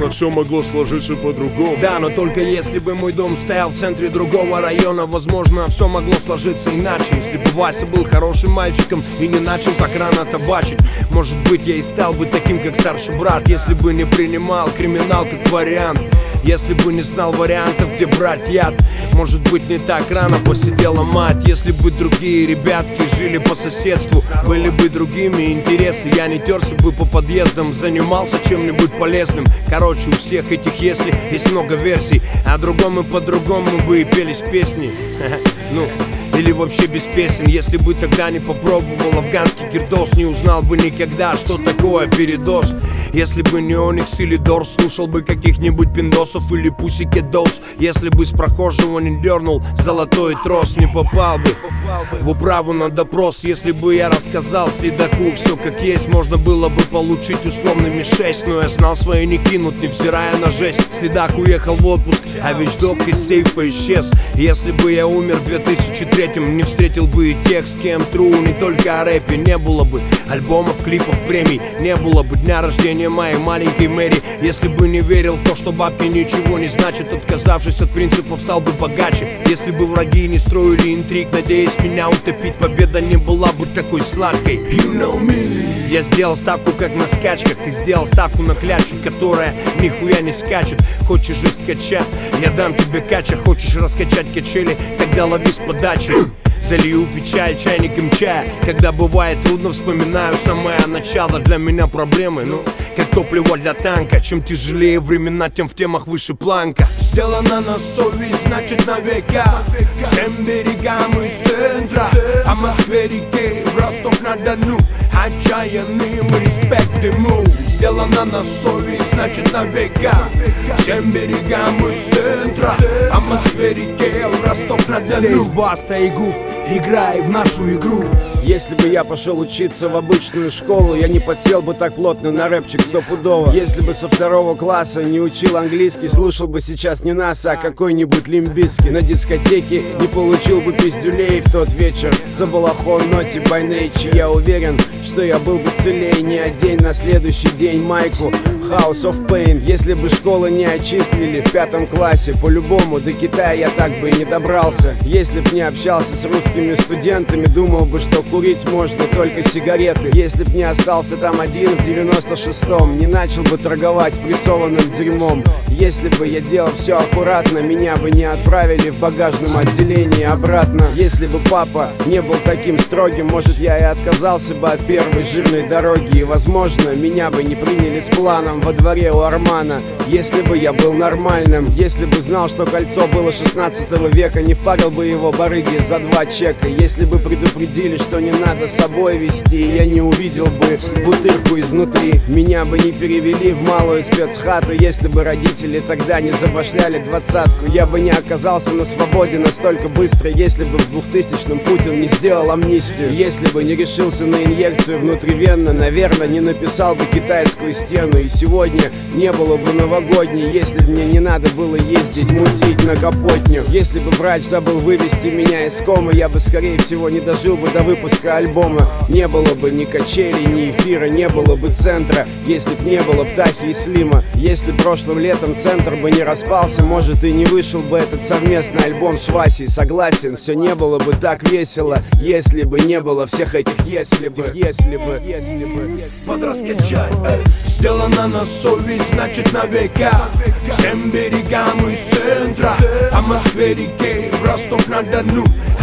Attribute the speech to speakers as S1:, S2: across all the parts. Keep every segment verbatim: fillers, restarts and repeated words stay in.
S1: возможно, все могло сложиться по-другому.
S2: Да, но только если бы мой дом стоял в центре другого района, возможно, все могло сложиться иначе. Если бы Вася был хорошим мальчиком и не начал так рано табачить, может быть, я и стал бы таким, как старший брат. Если бы не принимал криминал как вариант, если бы не знал вариантов, где брать яд. Может быть, не так рано посидела мать. Если бы другие ребятки жили по соседству, были бы другими интересы, я не терся бы по подъездам, занимался чем-нибудь полезным. Короче, у всех этих если есть много версий, о другом и по-другому бы и пелись песни. Ну, или вообще без песен. Если бы тогда не попробовал афганский гирдос, не узнал бы никогда, что такое передоз. Если бы не Оникс или Дорс, слушал бы каких-нибудь пиндосов или Pussycat Dolls. Если бы с прохожего не дернул золотой трос, не попал бы в управу на допрос. Если бы я рассказал следаку все как есть, можно было бы получить условными шесть. Но я знал свои не кинут, невзирая на жесть. Следак уехал в отпуск, а вещдок из сейфа исчез. Если бы я умер в две тысячи третьем, не встретил бы и тех, с кем тру. Не только о рэпе, не было бы альбомов, клипов, премий, не было бы дня рождения моей маленькой Мэри. Если бы не верил в то, что бабки ничего не значат, отказавшись от принципов, стал бы богаче. Если бы враги не строили интриг, надеясь меня утопить, победа не была бы такой сладкой. You know me. Я сделал ставку как на скачках, ты сделал ставку на клячу, которая нихуя не скачет. Хочешь жизнь кача, я дам тебе кача. Хочешь раскачать качели, тогда лови с подачи. Залью печаль чайником чая. Когда бывает трудно, вспоминаю самое начало. Для меня проблемы, ну, как топливо для танка. Чем тяжелее времена, тем в темах выше планка. Сделано на совесть, значит на века. Всем берегам из центра, а Москве реке, в Ростов-на-Дону. Отчаянным респект ему. Сделано на совесть, значит на века. Всем берегам из центра, а Москве реке, в Ростов-на-Дону. Здесь Баста и Губ, играй в нашу игру.
S3: Если бы я пошел учиться в обычную школу, я не подсел бы так плотно на рэпчик стопудово. Если бы со второго класса не учил английский, слушал бы сейчас не нас, а какой-нибудь Лимп Бизкит. На дискотеке не получил бы пиздюлей в тот вечер за балахон Naughty by Nature. Я уверен, что я был бы целее, не одень на следующий день майку House of Pain. Если бы школы не отчислили в пятом классе, по-любому до Китая я так бы и не добрался. Если б не общался с русскими студентами, думал бы, что курить можно только сигареты. Если б не остался там один в девяносто шестом, не начал бы торговать прессованным дерьмом. Если бы я делал все аккуратно, меня бы не отправили в багажном отделении обратно. Если бы папа не был таким строгим, может, я и отказался бы от первой жирной дороги. И, возможно, меня бы не приняли с планом во дворе у Армана. Если бы я был нормальным, если бы знал, что кольцо было шестнадцатого века, не впарил бы его барыги за два чека. Если бы предупредили, что не надо с собой вести, я не увидел бы бутырку изнутри. Меня бы не перевели в малую спецхату, если бы родители тогда не забашляли двадцатку. Я бы не оказался на свободе настолько быстро, если бы в двухтысячном Путин не сделал амнистию. Если бы не решился на инъекцию внутривенно, наверное, не написал бы китайскую стену. И сегодня не было бы новогодней, если бы мне не надо было ездить мутить на Капотню. Если бы врач забыл вывести меня из комы, я бы, скорее всего, не дожил бы до выпуска альбома. Не было бы ни качелей, ни эфира, не было бы центра, если б не было Птахи и Слима. Если прошлым летом центр бы не распался, может, и не вышел бы этот совместный альбом с Васей. Согласен, все не было бы так весело, если бы не было всех этих если бы, если бы, если бы.
S2: Подраскачай, эй. Сделано на совесть, значит на века. Всем берегам из центра, а Москве реке, в Ростов-на-Дону.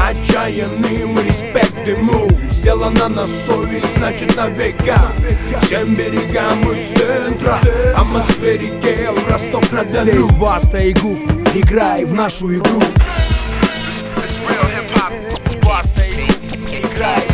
S2: Отчаянным респект ему. Сделано на совесть, значит на века. Всем берегам из центра, а Москве реке, в Ростов-на-Дону. Здесь Баста и Губ, играй в нашу игру. Баста и Губ, играй.